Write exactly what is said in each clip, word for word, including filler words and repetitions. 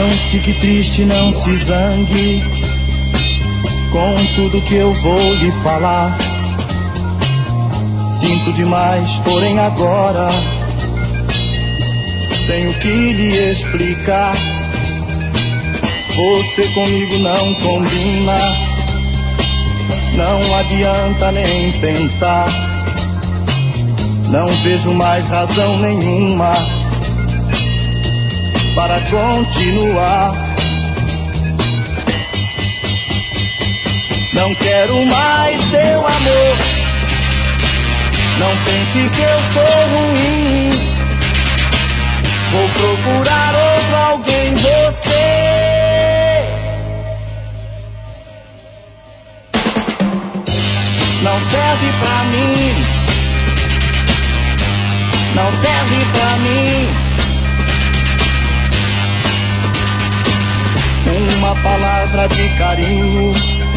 Não fique triste, não se zangue com tudo que eu vou lhe falar. Sinto demais, porém agora tenho que lhe explicar. Você comigo não combina, não adianta nem tentar. Não vejo mais razão nenhuma para continuar. Não quero mais seu amor, não pense que eu sou ruim. Vou procurar outro alguém, você não serve pra mim, não serve pra mim. Uma palavra de carinho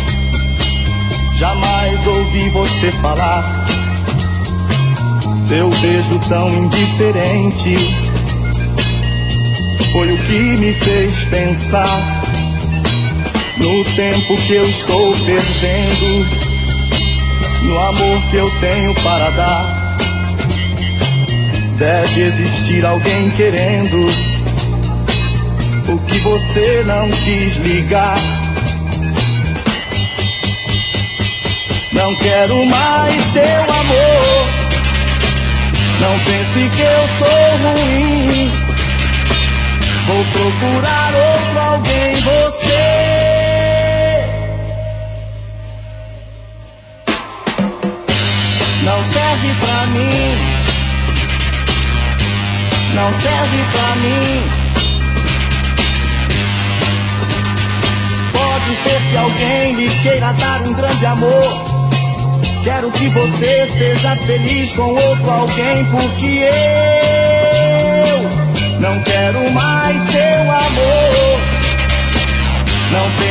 jamais ouvi você falar. Seu beijo tão indiferente foi o que me fez pensar no tempo que eu estou perdendo, no amor que eu tenho para dar. Deve existir alguém querendo o que você não quis ligar. Não quero mais seu amor, não pense que eu sou ruim. Vou procurar outro alguém, você não serve pra mim, não serve pra mim. Pode ser que alguém lhe queira dar um grande amor. Quero que você seja feliz com outro alguém, porque eu não quero mais seu amor. Não